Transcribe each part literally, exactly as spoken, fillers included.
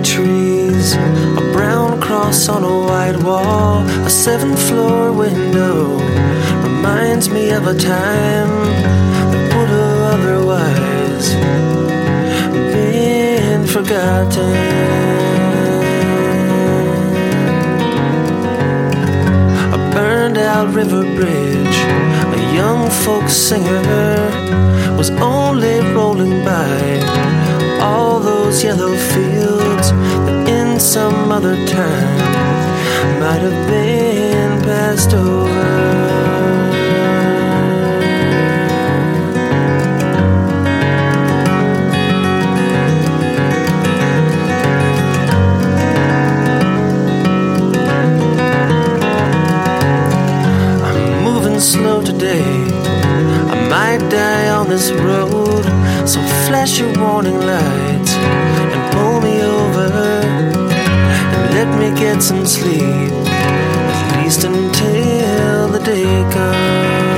trees, a brown cross on a white wall, a seventh-floor window reminds me of a time that would have otherwise been forgotten. A burned-out river bridge, a young folk singer was only rolling by all those yellow fields that in some other time might have been passed over. Slow today, I might die on this road, so flash your warning lights and pull me over and let me get some sleep, at least until the day comes.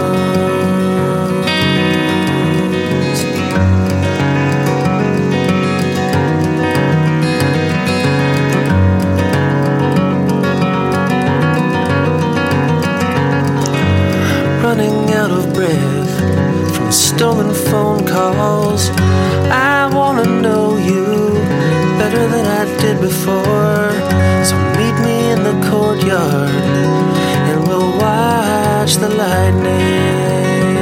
Running out of breath from stolen phone calls, I wanna know you better than I did before. So meet me in the courtyard and we'll watch the lightning.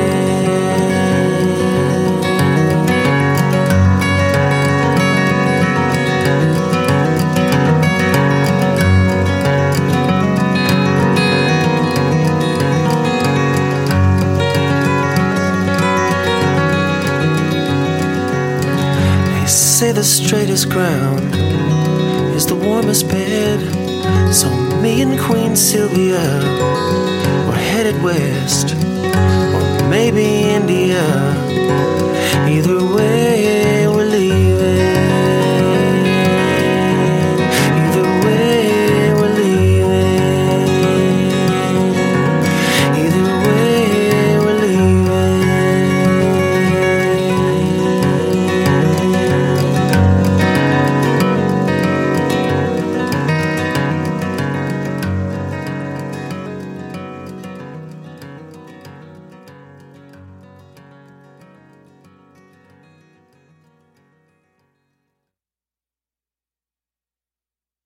Say the straightest ground is the warmest bed, so me and Queen Sylvia, we're headed west, or maybe India. Either way,